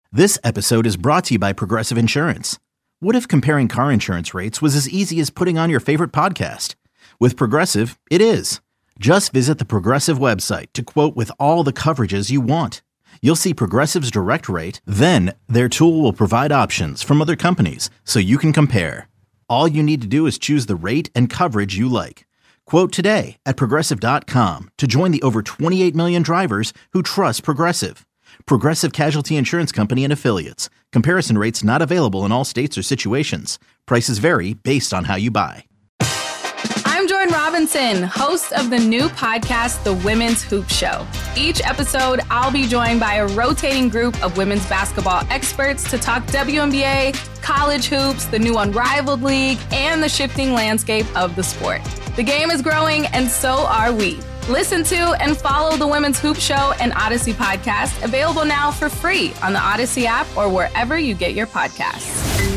This episode is brought to you by Progressive Insurance. What if comparing car insurance rates was as easy as putting on your favorite podcast? With Progressive, it is. Just visit the Progressive website to quote with all the coverages you want. You'll see Progressive's direct rate, then their tool will provide options from other companies so you can compare. All you need to do is choose the rate and coverage you like. Quote today at Progressive.com to join the over 28 million drivers who trust Progressive. Progressive Casualty Insurance Company and Affiliates. Comparison rates not available in all states or situations. Prices vary based on how you buy. I'm Jordan Robinson, host of the new podcast, The Women's Hoop Show. Each episode, I'll be joined by a rotating group of women's basketball experts to talk WNBA, college hoops, the new Unrivaled League, and the shifting landscape of the sport. The game is growing, and so are we. Listen to and follow The Women's Hoop Show and Odyssey podcast, available now for free on the Odyssey app or wherever you get your podcasts.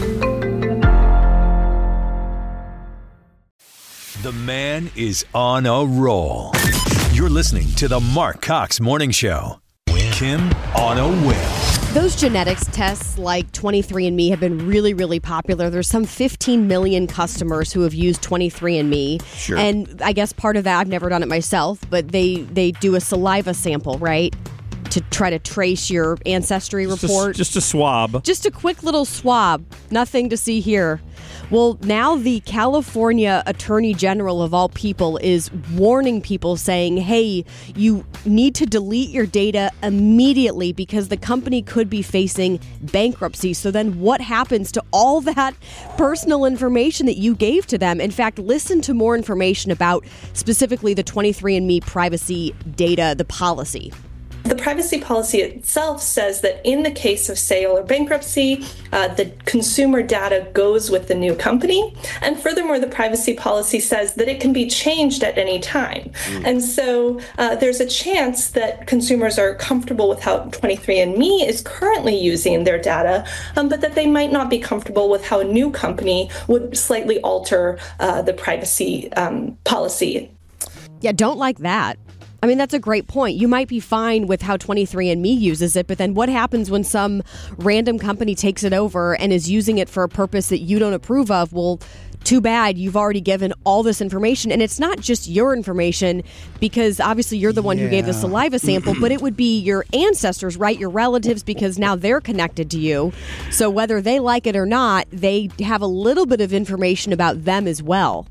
The man is on a roll. You're listening to the Mark Cox Morning Show. Kim on a win. Those genetics tests like 23andMe have been really, really popular. There's some 15 million customers who have used 23andMe. Sure. And I guess part of that, I've never done it myself, but they do a saliva sample, right? To try to trace your ancestry report. Just a swab. Just a quick little swab. Nothing to see here. Well, now the California Attorney General of all people is warning people saying, hey, you need to delete your data immediately because the company could be facing bankruptcy. So then what happens to all that personal information that you gave to them? In fact, listen to more information about specifically the 23andMe privacy data, the policy. The privacy policy itself says that in the case of sale or bankruptcy, the consumer data goes with the new company. And furthermore, the privacy policy says that it can be changed at any time. And so there's a chance that consumers are comfortable with how 23andMe is currently using their data, but that they might not be comfortable with how a new company would slightly alter the privacy policy. Yeah, don't like that. I mean, that's a great point. You might be fine with how 23andMe uses it, but then what happens when some random company takes it over and is using it for a purpose that you don't approve of? Well, too bad. You've already given all this information. And it's not just your information, because obviously you're the one who gave the saliva sample, but it would be your ancestors, right? Your relatives, because now they're connected to you. So whether they like it or not, they have a little bit of information about them as well.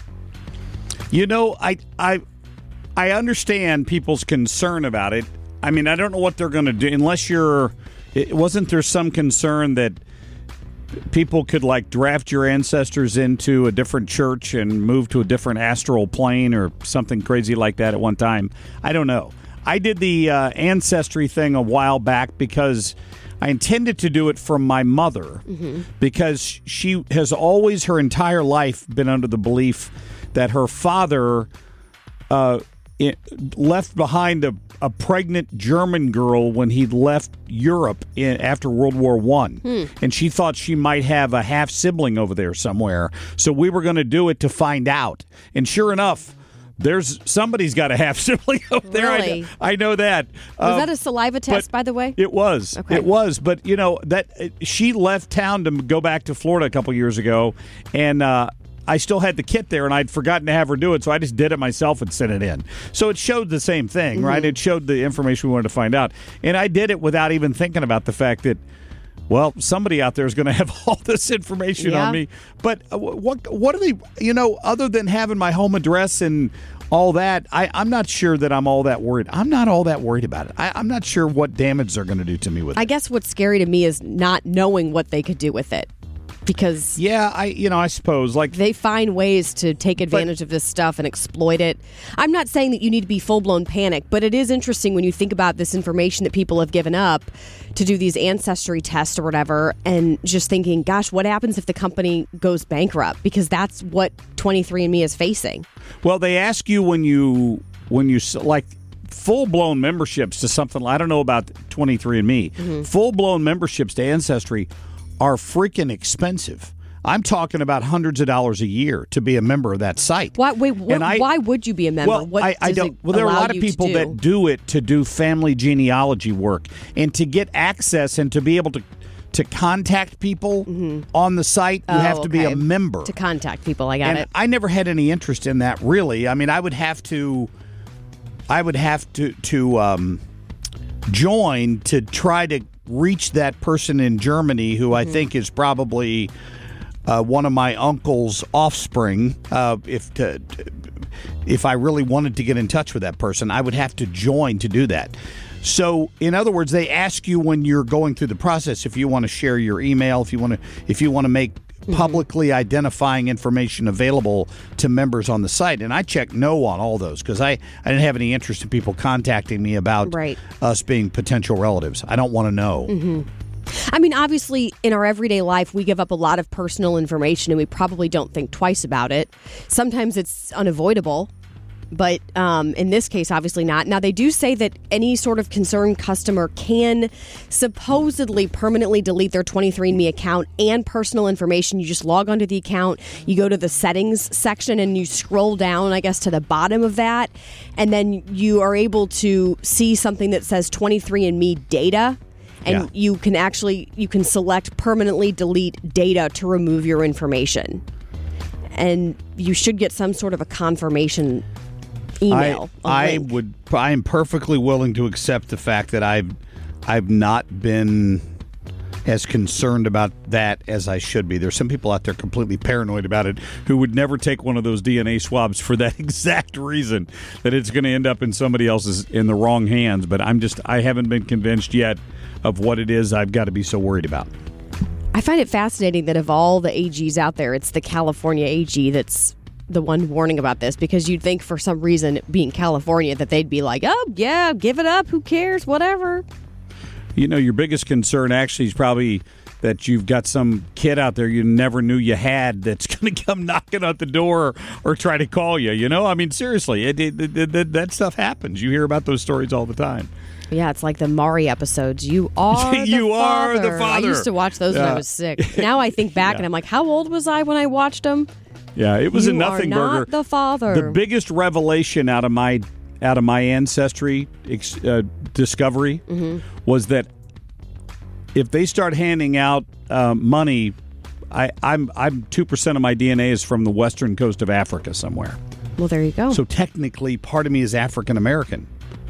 You know, I understand people's concern about it. I mean, I don't know what they're going to do unless wasn't there some concern that people could like draft your ancestors into a different church and move to a different astral plane or something crazy like that at one time? I don't know. I did the ancestry thing a while back because I intended to do it for my mother because she has always her entire life been under the belief that her father left behind a pregnant German girl when he left Europe after World War I. And she thought she might have a half-sibling over there somewhere. So we were going to do it to find out. And sure enough, somebody's got a half-sibling over there. Really? I know that. Was that a saliva test, by the way? It was. Okay. It was. But, you know, she left town to go back to Florida a couple years ago, and I still had the kit there, and I'd forgotten to have her do it, so I just did it myself and sent it in. So it showed the same thing, right? It showed the information we wanted to find out. And I did it without even thinking about the fact that, well, somebody out there is going to have all this information on me. But what are they, you know, other than having my home address and all that, I'm not sure that I'm all that worried. I'm not all that worried about it. I'm not sure what damage they're going to do to me with it. I guess what's scary to me is not knowing what they could do with it. Because I suppose like they find ways to take advantage of this stuff and exploit it. I'm not saying that you need to be full-blown panic, but it is interesting when you think about this information that people have given up to do these ancestry tests or whatever, and just thinking, gosh, what happens if the company goes bankrupt? Because that's what 23andMe is facing. Well, they ask you when you like full-blown memberships to something. I don't know about 23andMe. Full-blown memberships to Ancestry are freaking expensive. I'm talking about hundreds of dollars a year to be a member of that site. Why would you be a member? Well, what I don't. Well, there are a lot of people that do it to do family genealogy work and to get access and to be able to contact people on the site. You have to be a member to contact people. I got it. I never had any interest in that, really. I mean, I would have to join to try to reach that person in Germany who I think is probably one of my uncle's offspring. If I really wanted to get in touch with that person, I would have to join to do that. So, in other words, they ask you when you're going through the process if you want to share your email, if you want to make publicly identifying information available to members on the site. And I checked no on all those because I didn't have any interest in people contacting me about us being potential relatives. I don't want to know. Mm-hmm. I mean, obviously, in our everyday life, we give up a lot of personal information and we probably don't think twice about it. Sometimes it's unavoidable. But in this case, obviously not. Now, they do say that any sort of concerned customer can supposedly permanently delete their 23andMe account and personal information. You just log onto the account, you go to the settings section, and you scroll down, I guess, to the bottom of that. And then you are able to see something that says 23andMe data. And you can select permanently delete data to remove your information. And you should get some sort of a confirmation email. I am perfectly willing to accept the fact that I've not been as concerned about that as I should be. There's some people out there completely paranoid about it who would never take one of those DNA swabs for that exact reason, that it's going to end up in somebody else's in the wrong hands. But I haven't been convinced yet of what it is I've got to be so worried about. I find it fascinating that of all the AGs out there, it's the California AG that's the one warning about this, because you'd think for some reason, being California, that they'd be like, oh, yeah, give it up. Who cares? Whatever. You know, your biggest concern actually is probably that you've got some kid out there you never knew you had that's going to come knocking at the door or try to call you. You know, I mean, seriously, that stuff happens. You hear about those stories all the time. Yeah, it's like the Maury episodes. You are the father. I used to watch those when I was 6. Now I think back and I'm like, how old was I when I watched them? Yeah, it was a nothing burger. You are not the father. The biggest revelation out of my ancestry discovery was that if they start handing out money, I'm 2% of my DNA is from the western coast of Africa somewhere. Well, there you go. So technically, part of me is African American.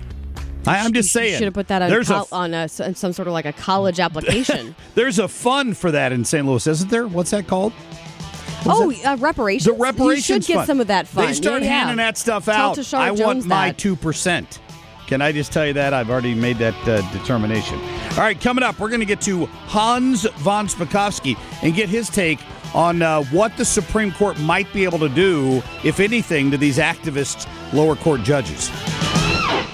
I'm just saying. You should have put that on some sort of like a college application. There's a fund for that in St. Louis, isn't there? What's that called? Reparations. The reparations You should get fund. some of that fund. They start handing that stuff out. I want my 2%. Can I just tell you that? I've already made that determination. All right, coming up, we're going to get to Hans von Spakovsky and get his take on what the Supreme Court might be able to do, if anything, to these activist lower court judges.